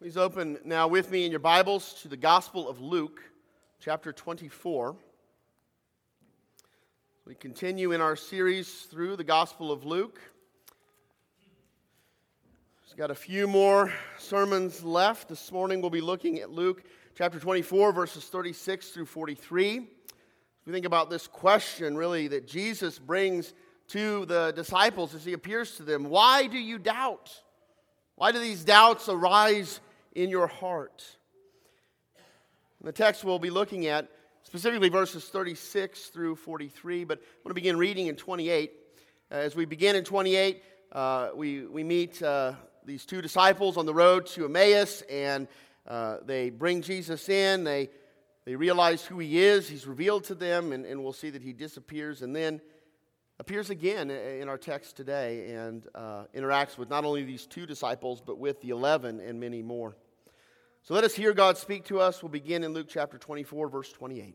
Please open now with me in your Bibles to the Gospel of Luke, chapter 24. We continue in our series through the Gospel of Luke. We've got a few more sermons left. This morning we'll be looking at Luke chapter 24, verses 36 through 43. We think about this question, really, that Jesus brings to the disciples as he appears to them. Why do you doubt? Why do these doubts arise in your heart? And the text we'll be looking at, specifically verses 36 through 43, but I want to begin reading in 28. As we begin in 28, we meet these two disciples on the road to Emmaus, and they bring Jesus in. They realize who he is. He's revealed to them, and we'll see that he disappears and then appears again in our text today and interacts with not only these two disciples, but with the 11 and many more. So let us hear God speak to us. We'll begin in Luke chapter 24, verse 28.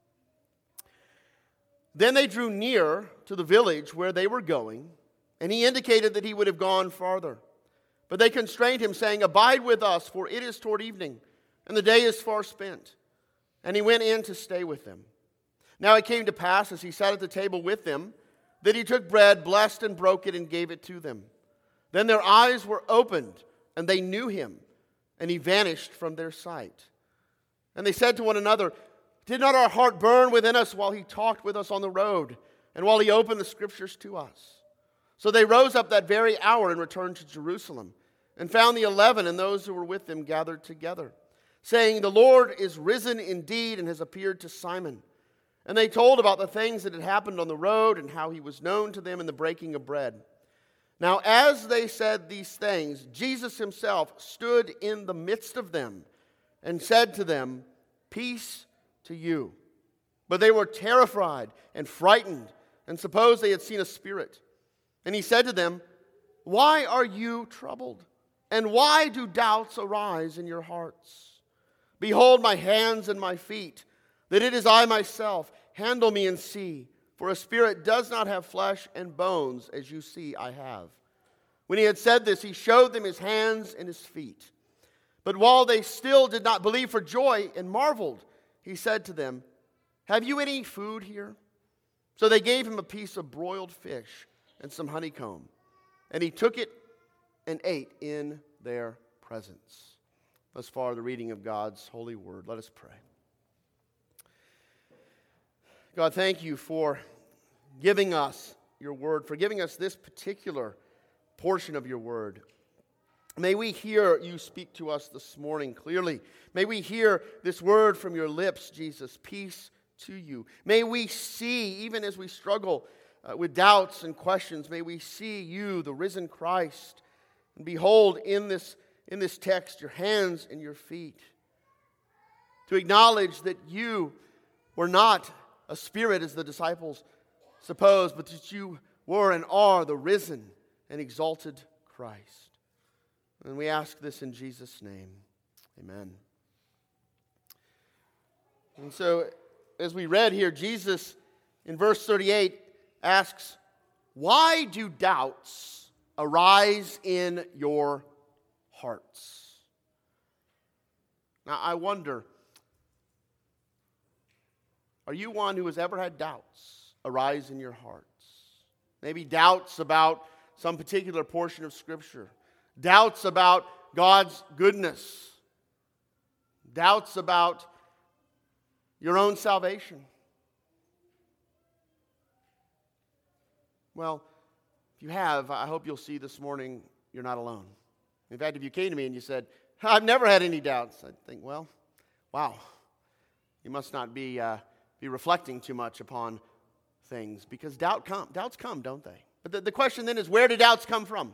Then they drew near to the village where they were going, and he indicated that he would have gone farther. But they constrained him, saying, "Abide with us, for it is toward evening, and the day is far spent." And he went in to stay with them. Now it came to pass, as he sat at the table with them, that he took bread, blessed and broke it, and gave it to them. Then their eyes were opened, and they knew him, and he vanished from their sight. And they said to one another, "Did not our heart burn within us while he talked with us on the road, and while he opened the Scriptures to us?" So they rose up that very hour and returned to Jerusalem, and found the 11 and those who were with them gathered together, saying, "The Lord is risen indeed and has appeared to Simon." And they told about the things that had happened on the road and how he was known to them in the breaking of bread. Now as they said these things, Jesus himself stood in the midst of them and said to them, "Peace to you." But they were terrified and frightened and supposed they had seen a spirit. And he said to them, "Why are you troubled? And why do doubts arise in your hearts? Behold my hands and my feet, that it is I myself. Handle me and see, for a spirit does not have flesh and bones, as you see I have." When he had said this, he showed them his hands and his feet. But while they still did not believe for joy and marveled, he said to them, "Have you any food here?" So they gave him a piece of broiled fish and some honeycomb, and he took it and ate in their presence. Thus far, the reading of God's holy word. Let us pray. God, thank you for giving us your word, for giving us this particular portion of your word. May we hear you speak to us this morning clearly. May we hear this word from your lips, Jesus. Peace to you. May we see, even as we struggle with doubts and questions, may we see you, the risen Christ, and behold in this text your hands and your feet. To acknowledge that you were not a spirit as the disciples supposed, but that you were and are the risen and exalted Christ. And we ask this in Jesus' name. Amen. And so, as we read here, Jesus in verse 38 asks, "Why do doubts arise in your hearts?" Now, I wonder, are you one who has ever had doubts arise in your hearts? Maybe doubts about some particular portion of Scripture. Doubts about God's goodness. Doubts about your own salvation. Well, if you have, I hope you'll see this morning you're not alone. In fact, if you came to me and you said, "I've never had any doubts," I'd think, well, wow, you must not be reflecting too much upon things, because doubts come, don't they? But the question then is, where do doubts come from?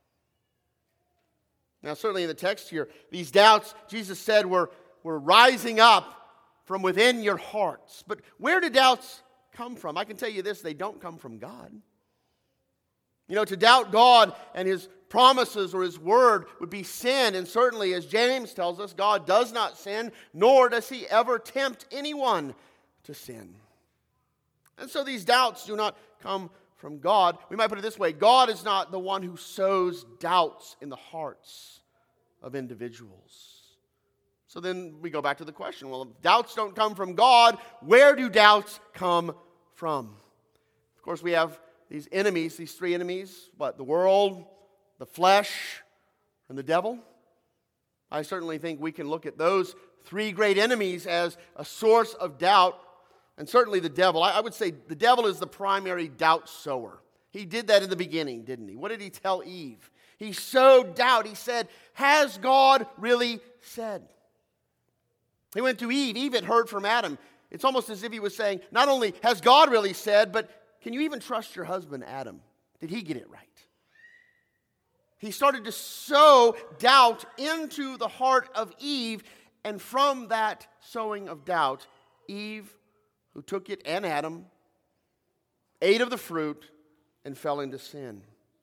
Now, certainly in the text here, these doubts, Jesus said, were rising up from within your hearts. But where do doubts come from? I can tell you this, they don't come from God. You know, to doubt God and his promises or his word would be sin. And certainly, as James tells us, God does not sin, nor does he ever tempt anyone to sin. And so these doubts do not come from God. We might put it this way: God is not the one who sows doubts in the hearts of individuals. So then we go back to the question, well, if doubts don't come from God, where do doubts come from? Of course, we have these enemies, these three enemies, what? The world, the flesh, and the devil. I certainly think we can look at those three great enemies as a source of doubt, and certainly the devil. I would say the devil is the primary doubt sower. He did that in the beginning, didn't he? What did he tell Eve? He sowed doubt. He said, has God really said? He went to Eve. Eve had heard from Adam. It's almost as if he was saying, not only has God really said, but can you even trust your husband, Adam? Did he get it right? He started to sow doubt into the heart of Eve, and from that sowing of doubt, Eve, who took it, and Adam, ate of the fruit and fell into sin.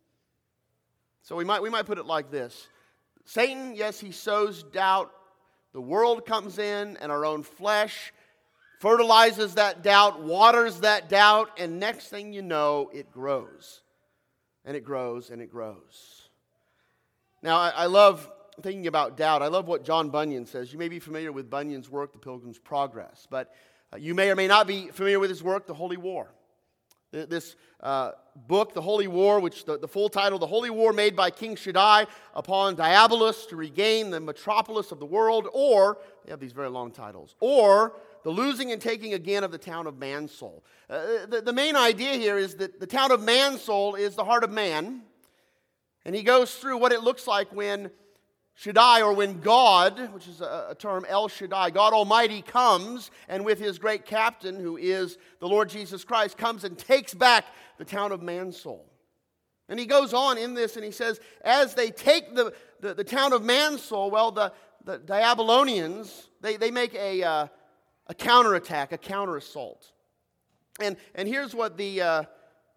So we might put it like this. Satan, yes, he sows doubt. The world comes in, and our own flesh fertilizes that doubt, waters that doubt, and next thing you know, it grows. And it grows, and it grows. Now, I love thinking about doubt. I love what John Bunyan says. You may be familiar with Bunyan's work, The Pilgrim's Progress, but you may or may not be familiar with his work, The Holy War. This book, The Holy War, which the full title, The Holy War made by King Shaddai upon Diabolus to regain the metropolis of the world, or, they have these very long titles, or the losing and taking again of the town of Mansoul. The main idea here is that the town of Mansoul is the heart of man, and he goes through what it looks like when Shaddai, or when God, which is a term, El Shaddai, God Almighty comes, and with his great captain, who is the Lord Jesus Christ, comes and takes back the town of Mansoul. And he goes on in this, and he says, as they take the town of Mansoul, well, the Diabolonians, they make a counterattack, a counter-assault. And here's what the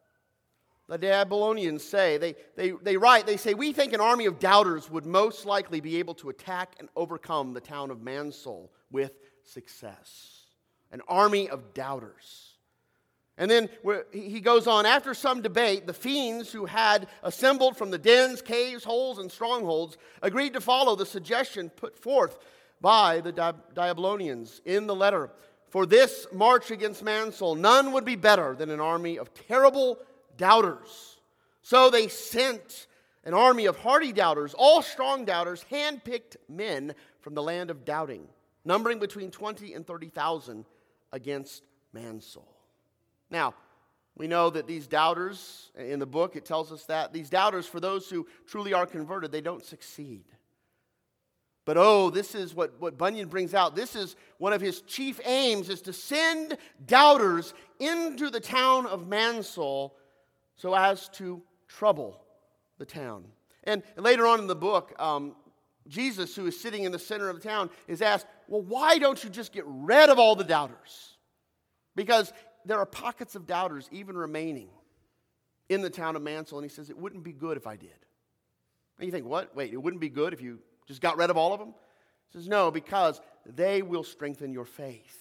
Diabolonians say. They write, they say, we think an army of doubters would most likely be able to attack and overcome the town of Mansoul with success. An army of doubters. And then he goes on, after some debate, the fiends who had assembled from the dens, caves, holes, and strongholds agreed to follow the suggestion put forth by the Diabolonians in the letter. For this march against Mansoul, none would be better than an army of terrible doubters. So they sent an army of hardy doubters, all strong doubters, hand-picked men from the land of doubting, numbering between 20 and 30,000 against Mansoul. Now, we know that these doubters, in the book it tells us that, these doubters, for those who truly are converted, they don't succeed. But this is what Bunyan brings out. This is one of his chief aims, is to send doubters into the town of Mansoul so as to trouble the town. And later on in the book, Jesus, who is sitting in the center of the town, is asked, well, why don't you just get rid of all the doubters? Because there are pockets of doubters even remaining in the town of Mansoul. And he says, it wouldn't be good if I did. And you think, what? Wait, it wouldn't be good if you just got rid of all of them? He says, no, because they will strengthen your faith.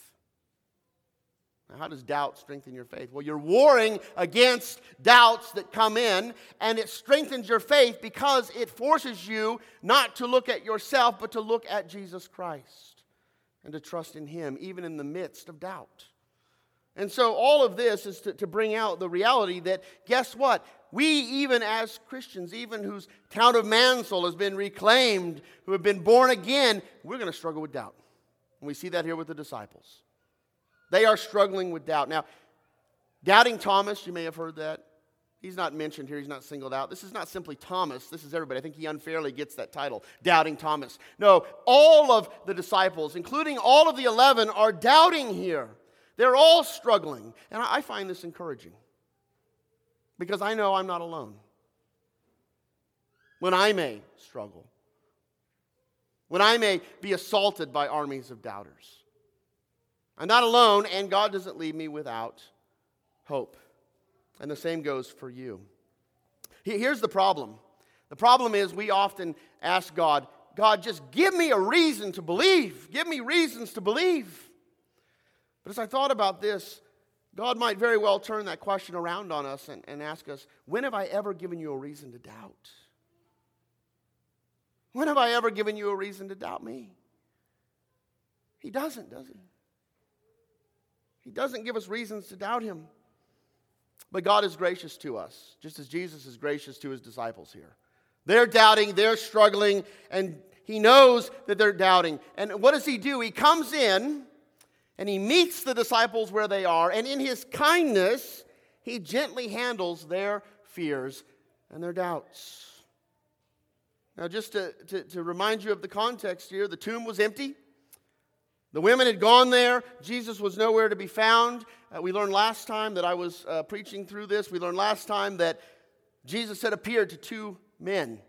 Now, how does doubt strengthen your faith? Well, you're warring against doubts that come in, and it strengthens your faith because it forces you not to look at yourself, but to look at Jesus Christ and to trust in Him, even in the midst of doubt. And so all of this is to bring out the reality that, guess what? We, even as Christians, even whose town of Mansoul has been reclaimed, who have been born again, we're going to struggle with doubt. And we see that here with the disciples. They are struggling with doubt. Now, doubting Thomas, you may have heard that. He's not mentioned here. He's not singled out. This is not simply Thomas. This is everybody. I think he unfairly gets that title, Doubting Thomas. No, all of the disciples, including all of the 11, are doubting here. They're all struggling. And I find this encouraging because I know I'm not alone. When I may struggle, when I may be assaulted by armies of doubters, I'm not alone, and God doesn't leave me without hope. And the same goes for you. Here's the problem. The problem is we often ask God, just give me a reason to believe. Give me reasons to believe. But as I thought about this, God might very well turn that question around on us and ask us, when have I ever given you a reason to doubt? When have I ever given you a reason to doubt me? He doesn't, does he? He doesn't give us reasons to doubt him. But God is gracious to us, just as Jesus is gracious to his disciples here. They're doubting, they're struggling, and he knows that they're doubting. And what does he do? He comes in and he meets the disciples where they are, and in his kindness, he gently handles their fears and their doubts. Now, just to remind you of the context here, the tomb was empty. The women had gone there. Jesus was nowhere to be found. We learned last time that I was preaching through this. We learned last time that Jesus had appeared to two men,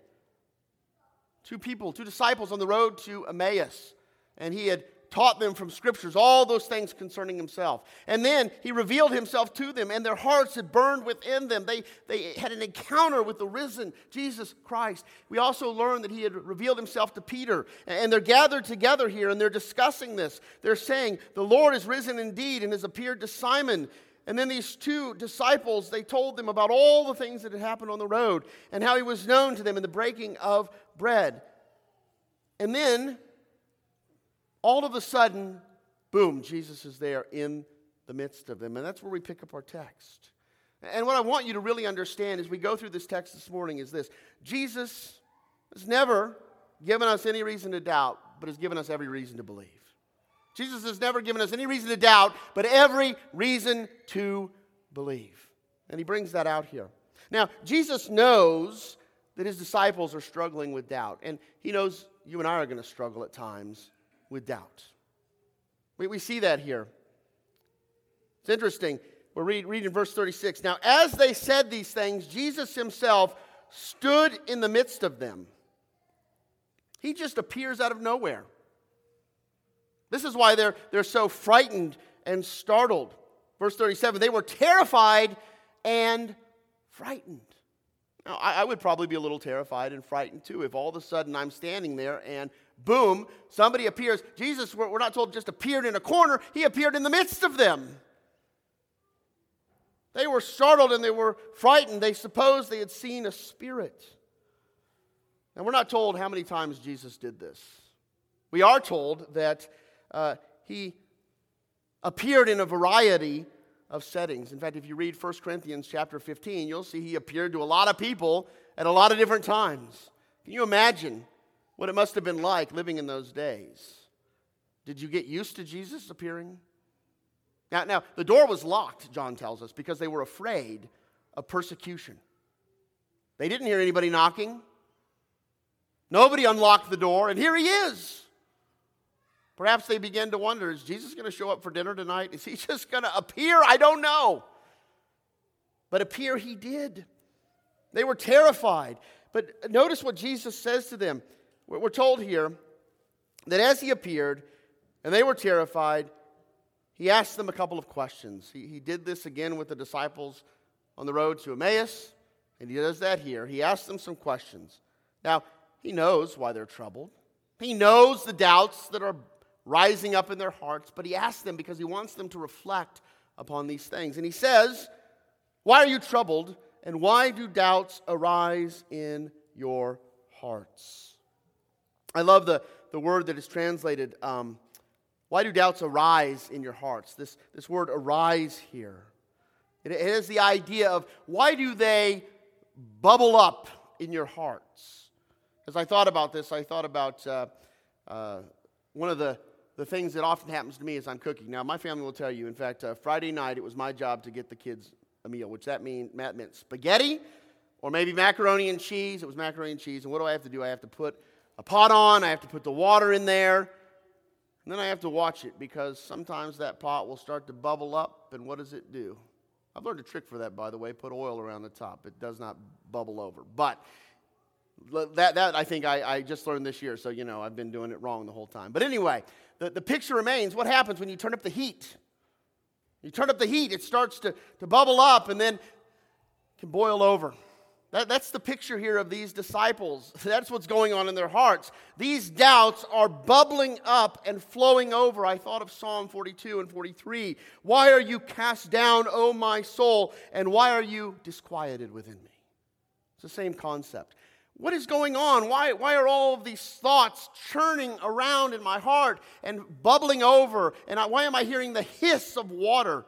two people, two disciples on the road to Emmaus. And he had taught them from scriptures all those things concerning himself. And then he revealed himself to them, and their hearts had burned within them. They had an encounter with the risen Jesus Christ. We also learned that he had revealed himself to Peter. And they're gathered together here, and they're discussing this. They're saying, the Lord is risen indeed and has appeared to Simon. And then these two disciples, they told them about all the things that had happened on the road and how he was known to them in the breaking of bread. And then all of a sudden, boom, Jesus is there in the midst of them. And that's where we pick up our text. And what I want you to really understand as we go through this text this morning is this. Jesus has never given us any reason to doubt, but has given us every reason to believe. Jesus has never given us any reason to doubt, but every reason to believe. And he brings that out here. Now, Jesus knows that his disciples are struggling with doubt. And he knows you and I are going to struggle at times with doubt. We see that here. It's interesting. We're reading verse 36. Now, as they said these things, Jesus himself stood in the midst of them. He just appears out of nowhere. This is why they're so frightened and startled. Verse 37, they were terrified and frightened. Now, I would probably be a little terrified and frightened too if all of a sudden I'm standing there and boom, somebody appears. Jesus, we're not told just appeared in a corner. He appeared in the midst of them. They were startled and they were frightened. They supposed they had seen a spirit. And we're not told how many times Jesus did this. We are told that he appeared in a variety of settings. In fact, if you read 1 Corinthians chapter 15, you'll see he appeared to a lot of people at a lot of different times. Can you imagine what it must have been like living in those days? Did you get used to Jesus appearing? Now, the door was locked, John tells us, because they were afraid of persecution. They didn't hear anybody knocking. Nobody unlocked the door, and here he is. Perhaps they began to wonder, is Jesus going to show up for dinner tonight? Is he just going to appear? I don't know. But appear he did. They were terrified. But notice what Jesus says to them. We're told here that as he appeared and they were terrified, he asked them a couple of questions. He did this again with the disciples on the road to Emmaus, and he does that here. He asked them some questions. Now, he knows why they're troubled. He knows the doubts that are rising up in their hearts, but he asks them because he wants them to reflect upon these things. And he says, why are you troubled, and why do doubts arise in your hearts? I love the word that is translated, why do doubts arise in your hearts? This word arise here. It has the idea of why do they bubble up in your hearts? As I thought about this, I thought about one of the things that often happens to me as I'm cooking. Now, my family will tell you, in fact, Friday night it was my job to get the kids a meal, which that meant spaghetti or maybe macaroni and cheese. It was macaroni and cheese. And what do I have to do? I have to put a pot on. I have to put the water in there. And then I have to watch it because sometimes that pot will start to bubble up. And what does it do? I've learned a trick for that, by the way. Put oil around the top. It does not bubble over. But that I think I just learned this year. So, I've been doing it wrong the whole time. But anyway, the picture remains. What happens when you turn up the heat? You turn up the heat, it starts to bubble up and then can boil over. That's the picture here of these disciples. That's what's going on in their hearts. These doubts are bubbling up and flowing over. I thought of Psalm 42 and 43. Why are you cast down, O my soul, and why are you disquieted within me? It's the same concept. What is going on? Why are all of these thoughts churning around in my heart and bubbling over? And why am I hearing the hiss of water?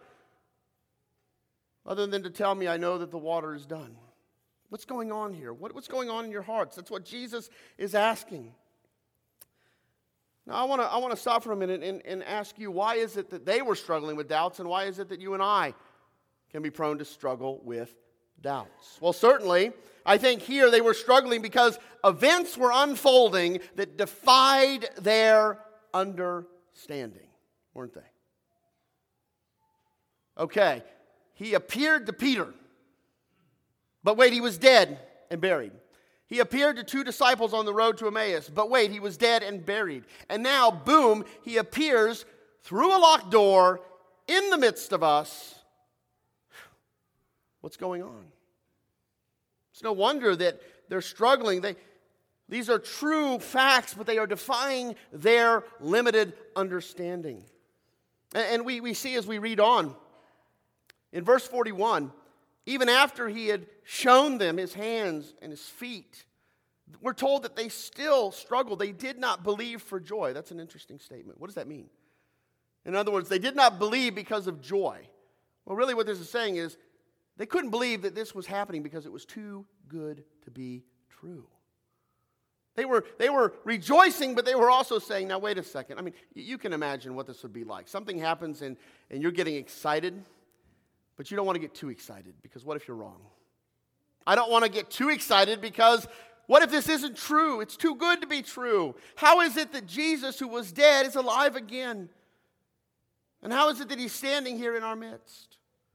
Other than to tell me I know that the water is done. What's going on here? What's going on in your hearts? That's what Jesus is asking. Now, I want to stop for a minute and ask you, why is it that they were struggling with doubts, and why is it that you and I can be prone to struggle with doubts? Well, certainly, I think here they were struggling because events were unfolding that defied their understanding, weren't they? Okay, he appeared to Peter. But wait, he was dead and buried. He appeared to 2 disciples on the road to Emmaus. But wait, he was dead and buried. And now, boom, he appears through a locked door in the midst of us. What's going on? It's no wonder that they're struggling. These are true facts, but they are defying their limited understanding. And we see as we read on, in verse 41, even after he had shown them his hands and his feet, we're told that they still struggled. They did not believe for joy. That's an interesting statement. What does that mean? In other words, they did not believe because of joy. Well, really what this is saying is they couldn't believe that this was happening because it was too good to be true. They were rejoicing, but they were also saying, now wait a second. I mean, you can imagine what this would be like. Something happens and you're getting excited. But you don't want to get too excited, because what if you're wrong? I don't want to get too excited because what if this isn't true? It's too good to be true. How is it that Jesus, who was dead, is alive again? And how is it that he's standing here in our midst?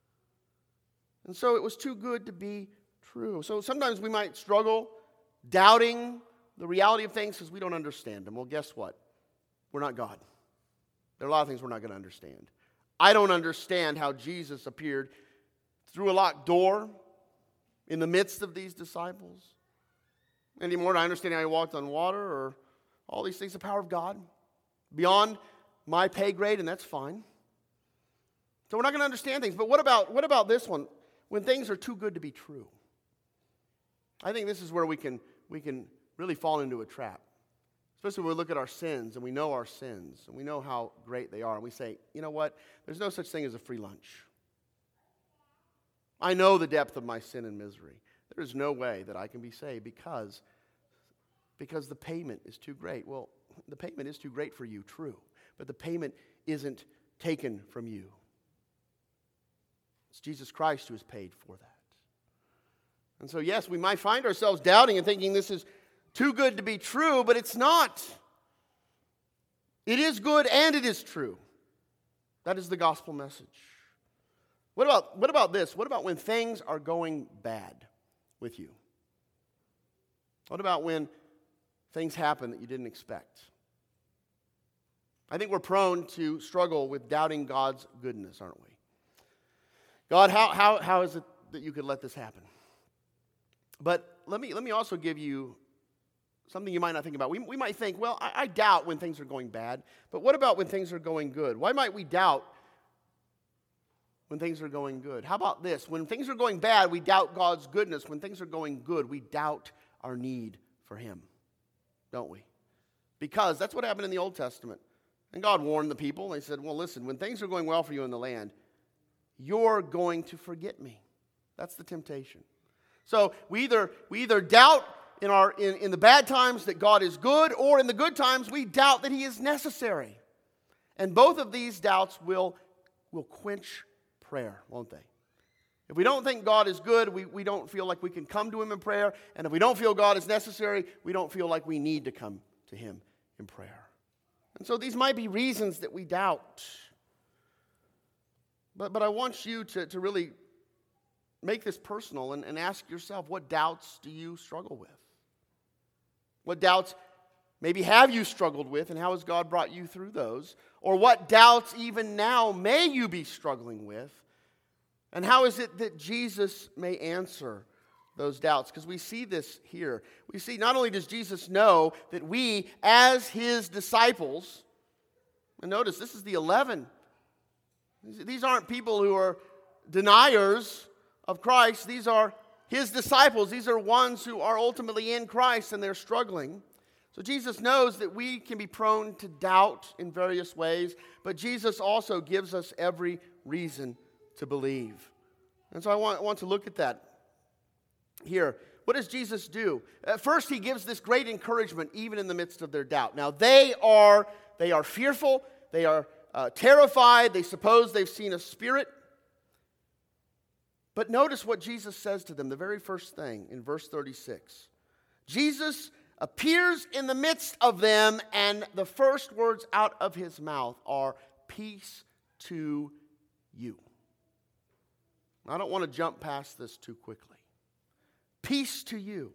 And so it was too good to be true. So sometimes we might struggle doubting the reality of things because we don't understand them. Well, guess what? We're not God. There are a lot of things we're not going to understand. I don't understand how Jesus appeared through a locked door in the midst of these disciples any more than I understand how he walked on water or all these things. The power of God beyond my pay grade, and that's fine. So we're not going to understand things. But what about this one? When things are too good to be true. I think this is where we can really fall into a trap. Especially when we look at our sins and we know our sins and we know how great they are. And we say, you know what? There's no such thing as a free lunch. I know the depth of my sin and misery. There is no way that I can be saved because the payment is too great. Well, the payment is too great for you, true. But the payment isn't taken from you. It's Jesus Christ who has paid for that. And so, yes, we might find ourselves doubting and thinking this is too good to be true, but it's not. It is good and it is true. That is the gospel message. What about this? What about when things are going bad with you? What about when things happen that you didn't expect? I think we're prone to struggle with doubting God's goodness, aren't we? God, how is it that you could let this happen? But let me also give you something you might not think about. We might think, well, I doubt when things are going bad, but what about when things are going good? Why might we doubt when things are going good? How about this? When things are going bad, we doubt God's goodness. When things are going good, we doubt our need for Him, don't we? Because that's what happened in the Old Testament. And God warned the people. They said, well, listen, when things are going well for you in the land, you're going to forget me. That's the temptation. So we either doubt in the bad times that God is good, or in the good times we doubt that He is necessary. And both of these doubts will quench prayer, won't they? If we don't think God is good, we don't feel like we can come to Him in prayer. And if we don't feel God is necessary, we don't feel like we need to come to Him in prayer. And so these might be reasons that we doubt. But I want you to really make this personal and ask yourself, what doubts do you struggle with? What doubts maybe have you struggled with, and how has God brought you through those? Or what doubts even now may you be struggling with? And how is it that Jesus may answer those doubts? Because we see this here. We see not only does Jesus know that we, as His disciples, and notice this is the 11. These aren't people who are deniers of Christ. These are his disciples. These are ones who are ultimately in Christ and they're struggling. So Jesus knows that we can be prone to doubt in various ways, but Jesus also gives us every reason to believe. And so I want to look at that here. What does Jesus do? First, he gives this great encouragement even in the midst of their doubt. Now, they are fearful, they are terrified, they suppose they've seen a spirit. But notice what Jesus says to them, the very first thing in verse 36. Jesus appears in the midst of them, and the first words out of his mouth are, "Peace to you." I don't want to jump past this too quickly. Peace to you.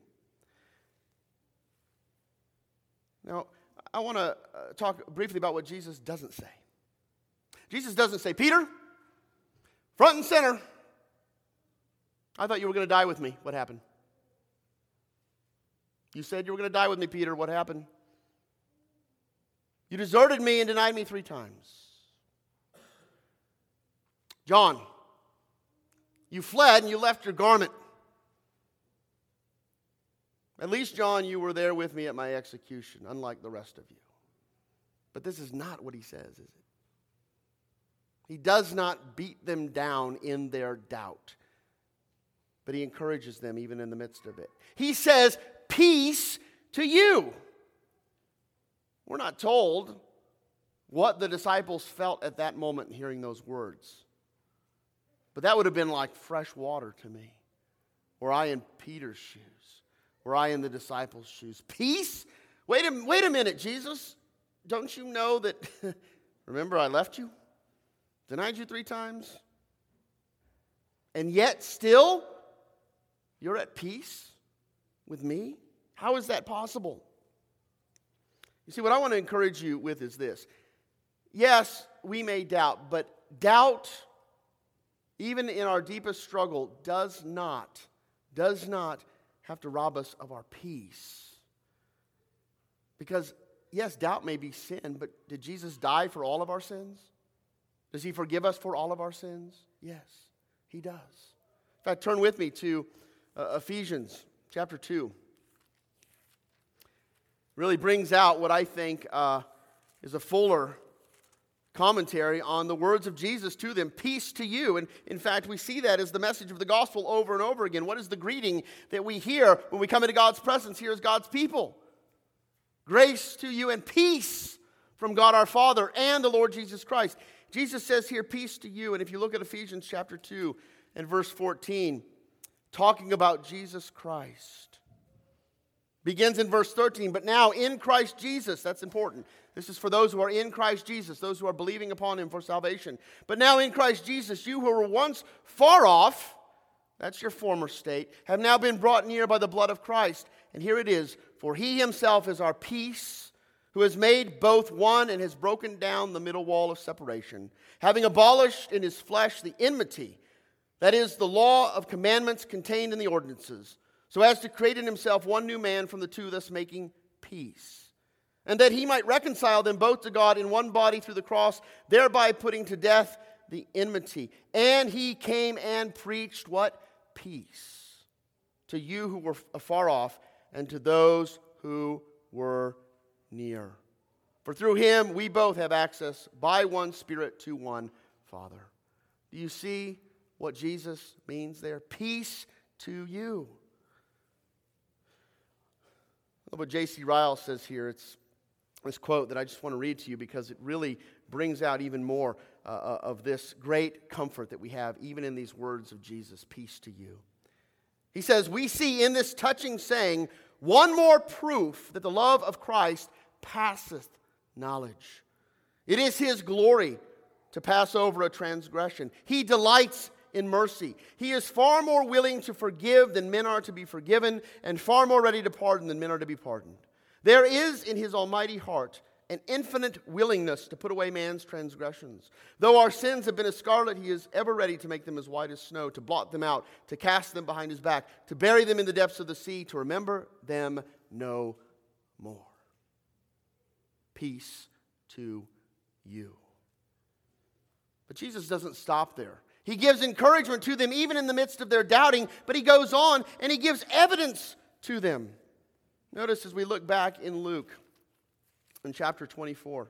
Now, I want to talk briefly about what Jesus doesn't say. Jesus doesn't say, "Peter, front and center, I thought you were going to die with me. What happened? You said you were going to die with me, Peter. What happened? You deserted me and denied me 3 times. John, you fled and you left your garment. At least, John, you were there with me at my execution, unlike the rest of you." But this is not what he says, is it? He does not beat them down in their doubt, but he encourages them even in the midst of it. He says, "Peace to you." We're not told what the disciples felt at that moment in hearing those words. But that would have been like fresh water to me. Were I in Peter's shoes? Were I in the disciples' shoes? Peace? Wait a minute, Jesus. Don't you know that, remember I left you? Denied you 3 times? And yet still, you're at peace with me? How is that possible? You see, what I want to encourage you with is this. Yes, we may doubt, but doubt, even in our deepest struggle, does not have to rob us of our peace. Because, yes, doubt may be sin, but did Jesus die for all of our sins? Does he forgive us for all of our sins? Yes, he does. In fact, turn with me to Ephesians chapter 2. Really brings out what I think is a fuller commentary on the words of Jesus to them. Peace to you. And in fact, we see that as the message of the gospel over and over again. What is the greeting that we hear when we come into God's presence here as God's people? Grace to you and peace from God our Father and the Lord Jesus Christ. Jesus says here, peace to you. And if you look at Ephesians chapter 2 and verse 14, talking about Jesus Christ, begins in verse 13, but now in Christ Jesus, that's important. This is for those who are in Christ Jesus, those who are believing upon him for salvation. But now in Christ Jesus, you who were once far off, that's your former state, have now been brought near by the blood of Christ. And here it is, for he himself is our peace, who has made both one and has broken down the middle wall of separation, having abolished in his flesh the enmity, that is, the law of commandments contained in the ordinances, so as to create in himself one new man from the two, thus making peace. And that he might reconcile them both to God in one body through the cross, thereby putting to death the enmity. And he came and preached what? Peace. To you who were afar off, and to those who were near. For through him we both have access by one Spirit to one Father. Do you see what Jesus means there? Peace to you. I love what J.C. Ryle says here. It's this quote that I just want to read to you because it really brings out even more of this great comfort that we have even in these words of Jesus, peace to you. He says, we see in this touching saying one more proof that the love of Christ passeth knowledge. It is his glory to pass over a transgression. He delights in mercy. He is far more willing to forgive than men are to be forgiven, and far more ready to pardon than men are to be pardoned. There is in his almighty heart an infinite willingness to put away man's transgressions. Though our sins have been as scarlet, he is ever ready to make them as white as snow, to blot them out, to cast them behind his back, to bury them in the depths of the sea, to remember them no more. Peace to you. But Jesus doesn't stop there. He gives encouragement to them even in the midst of their doubting, but he goes on and he gives evidence to them. Notice as we look back in Luke, in chapter 24.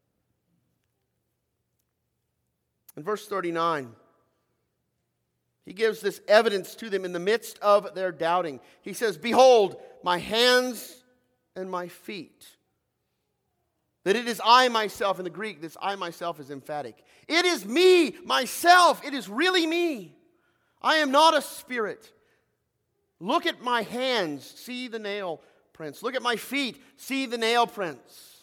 In verse 39, he gives this evidence to them in the midst of their doubting. He says, "Behold, my hands and my feet." That it is I myself. In the Greek, this I myself is emphatic. It is me, myself. It is really me. I am not a spirit. Look at my hands. See the nail prints. Look at my feet. See the nail prints.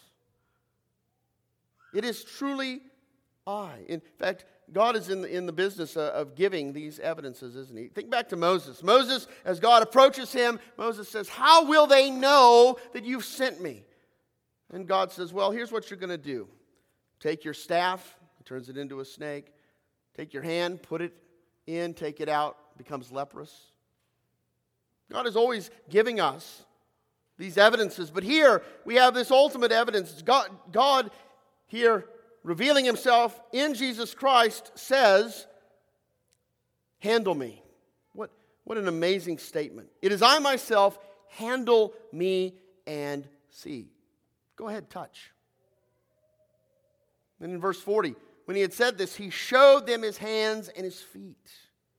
It is truly I. In fact, God is in the business of giving these evidences, isn't he? Think back to Moses. Moses, as God approaches him, Moses says, "How will they know that you've sent me?" And God says, "Well, here's what you're going to do. Take your staff," he turns it into a snake. "Take your hand, put it in, take it out, becomes leprous." God is always giving us these evidences. But here we have this ultimate evidence. God here, revealing himself in Jesus Christ, says, "Handle me." What an amazing statement. It is I myself. Handle me and see. Go ahead, touch. And in verse 40, when he had said this, he showed them his hands and his feet.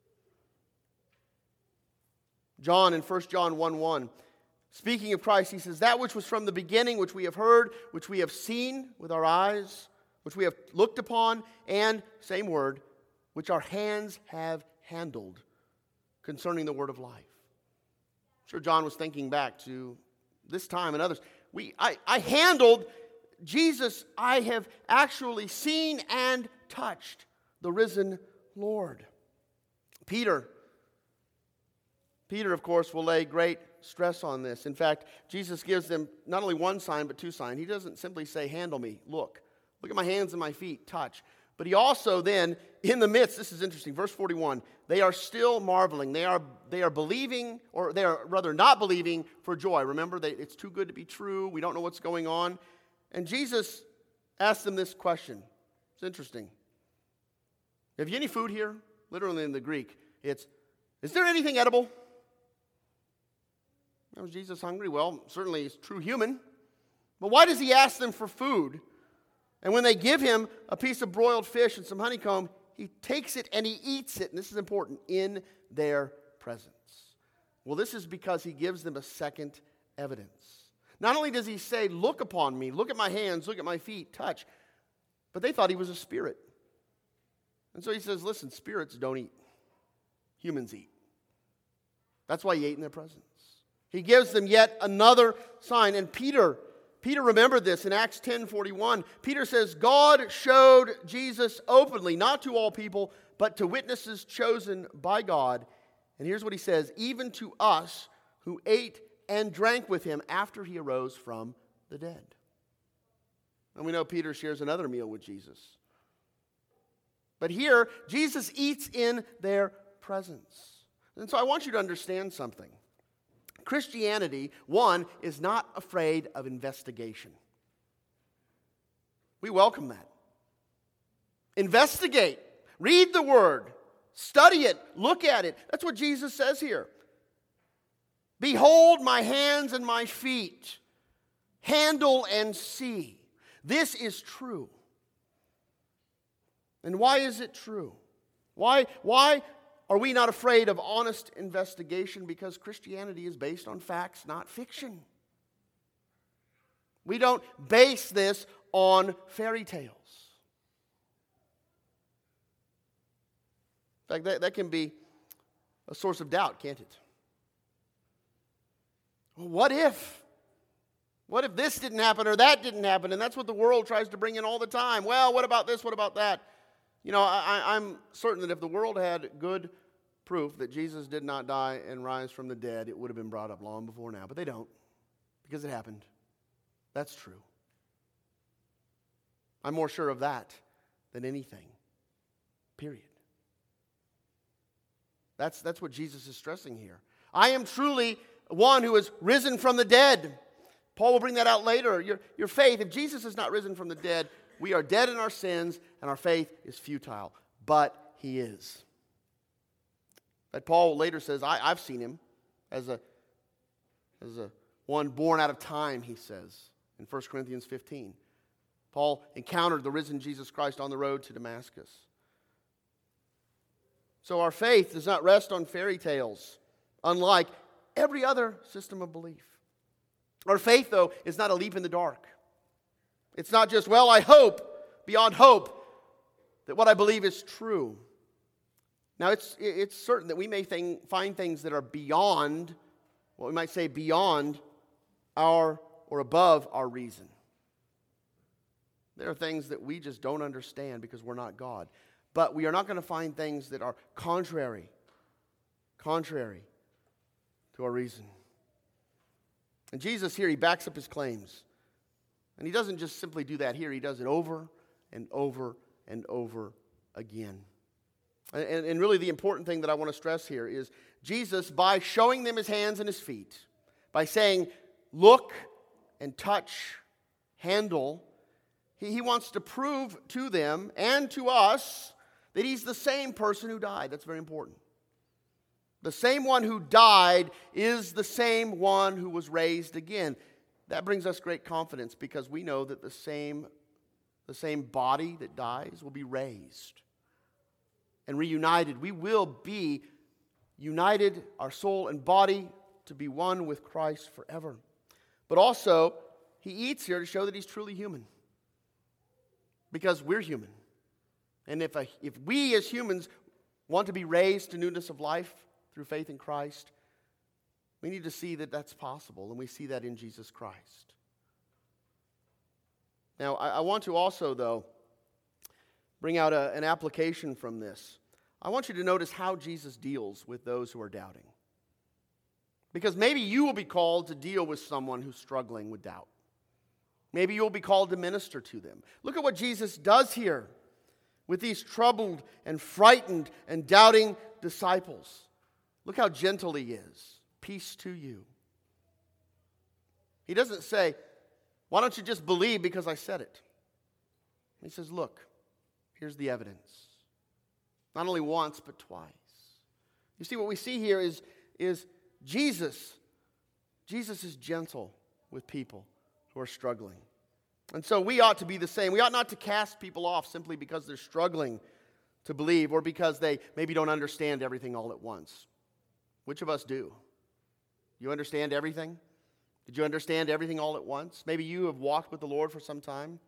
John, in 1 John 1:1, speaking of Christ, he says, "That which was from the beginning, which we have heard, which we have seen with our eyes, which we have looked upon, and," same word, "which our hands have handled concerning the word of life." I'm sure John was thinking back to this time and others. I handled Jesus. I have actually seen and touched the risen Lord. Peter, of course, will lay great stress on this. In fact, Jesus gives them not only one sign, but two signs. He doesn't simply say, "Handle me, look at my hands and my feet, touch." But he also then, in the midst, this is interesting, verse 41, they are still marveling. They are believing, or they are rather not believing for joy. Remember, it's too good to be true. We don't know what's going on. And Jesus asked them this question. It's interesting. "Have you any food here?" Literally in the Greek, it's, "Is there anything edible?" Now, was Jesus hungry? Well, certainly he's true human. But why does he ask them for food? And when they give him a piece of broiled fish and some honeycomb, he takes it and he eats it, and this is important, in their presence. Well, this is because he gives them a second evidence. Not only does he say, "Look upon me, look at my hands, look at my feet, touch," but they thought he was a spirit. And so he says, "Listen, spirits don't eat. Humans eat." That's why he ate in their presence. He gives them yet another sign. And Peter remembered this in Acts 10:41. Peter says, "God showed Jesus openly, not to all people, but to witnesses chosen by God." And here's what he says, "Even to us who ate and drank with him after he arose from the dead." And we know Peter shares another meal with Jesus. But here, Jesus eats in their presence. And so I want you to understand something. Christianity, one, is not afraid of investigation. We welcome that. Investigate. Read the Word. Study it. Look at it. That's what Jesus says here. "Behold my hands and my feet. Handle and see." This is true. And why is it true? Why are we not afraid of honest investigation? Because Christianity is based on facts, not fiction. We don't base this on fairy tales. In fact, that can be a source of doubt, can't it? Well, what if? What if this didn't happen or that didn't happen? And that's what the world tries to bring in all the time. Well, what about this? What about that? You know, I'm certain that if the world had good proof that Jesus did not die and rise from the dead, it would have been brought up long before now. But they don't, because it happened. That's true. I'm more sure of that than anything. Period. That's what Jesus is stressing here. I am truly one who is risen from the dead. Paul will bring that out later. Your faith, if Jesus is not risen from the dead, we are dead in our sins and our faith is futile. But he is. But Paul later says, I've seen him as a one born out of time, he says in 1 Corinthians 15. Paul encountered the risen Jesus Christ on the road to Damascus. So our faith does not rest on fairy tales, unlike every other system of belief. Our faith, though, is not a leap in the dark. It's not just, well, I hope, beyond hope, that what I believe is true. Now, it's certain that we may find things that are beyond, what we might say, beyond our or above our reason. There are things that we just don't understand because we're not God. But we are not going to find things that are contrary to our reason. And Jesus here, he backs up his claims. And he doesn't just simply do that here. He does it over and over and over again. And really the important thing that I want to stress here is Jesus, by showing them his hands and his feet, by saying, look and touch, handle, he wants to prove to them and to us that he's the same person who died. That's very important. The same one who died is the same one who was raised again. That brings us great confidence because we know that the same body that dies will be raised and reunited. We will be united, our soul and body, to be one with Christ forever. But also, he eats here to show that he's truly human. Because we're human. And if we as humans want to be raised to newness of life through faith in Christ, we need to see that that's possible. And we see that in Jesus Christ. Now, I want to also, though, bring out an application from this. I want you to notice how Jesus deals with those who are doubting. Because maybe you will be called to deal with someone who's struggling with doubt. Maybe you'll be called to minister to them. Look at what Jesus does here with these troubled and frightened and doubting disciples. Look how gentle he is. Peace to you. He doesn't say, why don't you just believe because I said it? He says, look, here's the evidence. Not only once, but twice. You see, what we see here is Jesus. Jesus is gentle with people who are struggling. And so we ought to be the same. We ought not to cast people off simply because they're struggling to believe or because they maybe don't understand everything all at once. Which of us do? You understand everything? Did you understand everything all at once? Maybe you have walked with the Lord for some time.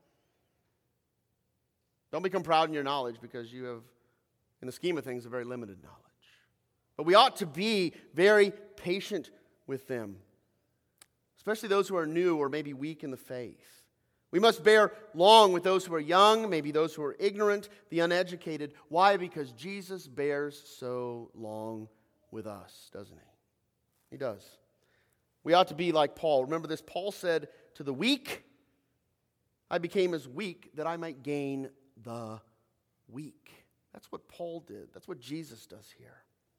Don't become proud in your knowledge because you have, in the scheme of things, a very limited knowledge. But we ought to be very patient with them, especially those who are new or maybe weak in the faith. We must bear long with those who are young, maybe those who are ignorant, the uneducated. Why? Because Jesus bears so long with us, doesn't he? He does. We ought to be like Paul. Remember this, Paul said to the weak, I became as weak that I might gain the weak. That's what Paul did. That's what Jesus does here.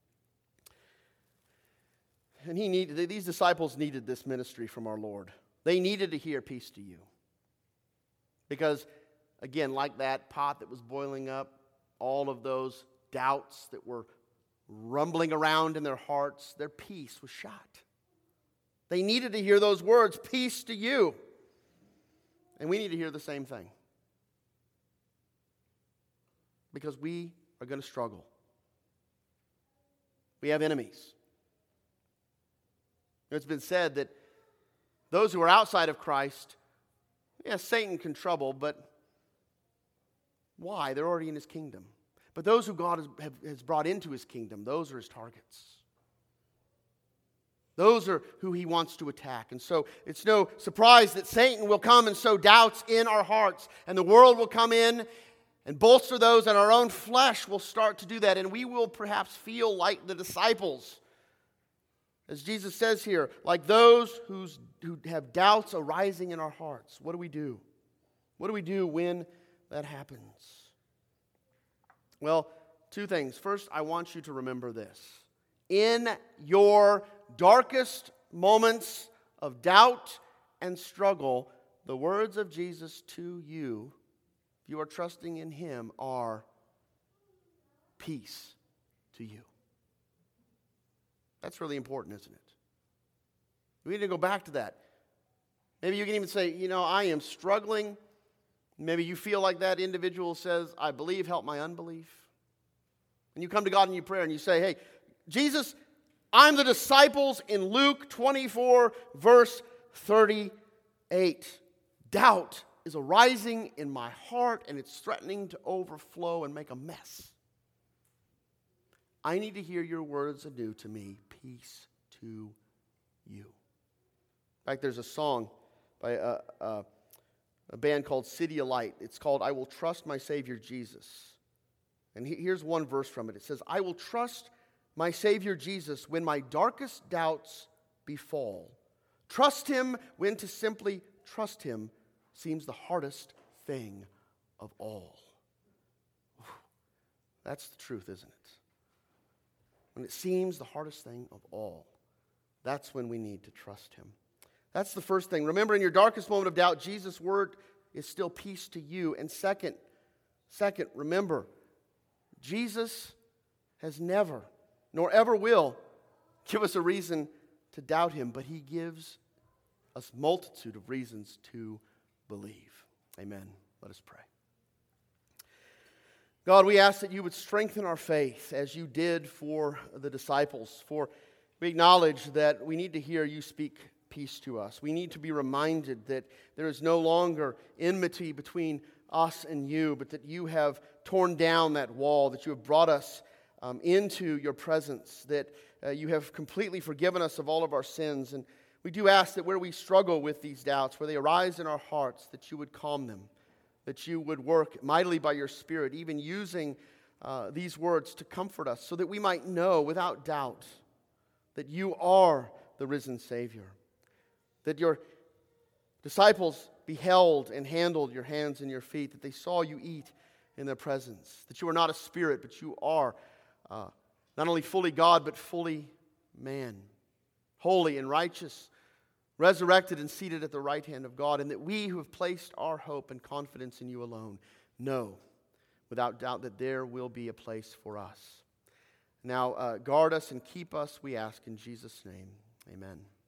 And these disciples needed this ministry from our Lord. They needed to hear peace to you. Because, again, like that pot that was boiling up, all of those doubts that were rumbling around in their hearts, their peace was shot. They needed to hear those words, peace to you. And we need to hear the same thing. Because we are going to struggle. We have enemies. It's been said that those who are outside of Christ, Satan can trouble, but why? They're already in his kingdom. But those who God has brought into his kingdom, those are his targets. Those are who he wants to attack. And so it's no surprise that Satan will come and sow doubts in our hearts. And the world will come in and bolster those, and our own flesh will start to do that. And we will perhaps feel like the disciples. As Jesus says here, like those who have doubts arising in our hearts. What do we do? What do we do when that happens? Well, two things. First, I want you to remember this. In your darkest moments of doubt and struggle, the words of Jesus to you, if you are trusting in him, are peace to you. That's really important, isn't it? We need to go back to that. Maybe you can even say, I am struggling. Maybe you feel like that individual says, I believe, help my unbelief. And you come to God in your prayer and you say, hey, Jesus, I'm the disciples in Luke 24, verse 38. Doubt is arising in my heart and it's threatening to overflow and make a mess. I need to hear your words anew to me, peace to you. In fact, there's a song by a band called City of Light. It's called, I Will Trust My Savior Jesus. And here's one verse from it. It says, I will trust my Savior Jesus when my darkest doubts befall. Trust him when to simply trust him seems the hardest thing of all. That's the truth, isn't it? When it seems the hardest thing of all, that's when we need to trust him. That's the first thing. Remember, in your darkest moment of doubt, Jesus' word is still peace to you. And second, remember, Jesus has never, nor ever will, give us a reason to doubt him, but he gives us multitude of reasons to believe. Amen. Let us pray. God, we ask that you would strengthen our faith as you did for the disciples. For we acknowledge that we need to hear you speak peace to us. We need to be reminded that there is no longer enmity between us and you, but that you have torn down that wall, that you have brought us into your presence, that you have completely forgiven us of all of our sins. And we do ask that where we struggle with these doubts, where they arise in our hearts, that you would calm them, that you would work mightily by your Spirit, even using these words to comfort us, so that we might know without doubt that you are the risen Savior, that your disciples beheld and handled your hands and your feet, that they saw you eat in their presence, that you are not a spirit, but you are not only fully God, but fully man, holy and righteous, resurrected and seated at the right hand of God, and that we who have placed our hope and confidence in you alone know without doubt that there will be a place for us. Now, guard us and keep us, we ask in Jesus' name. Amen.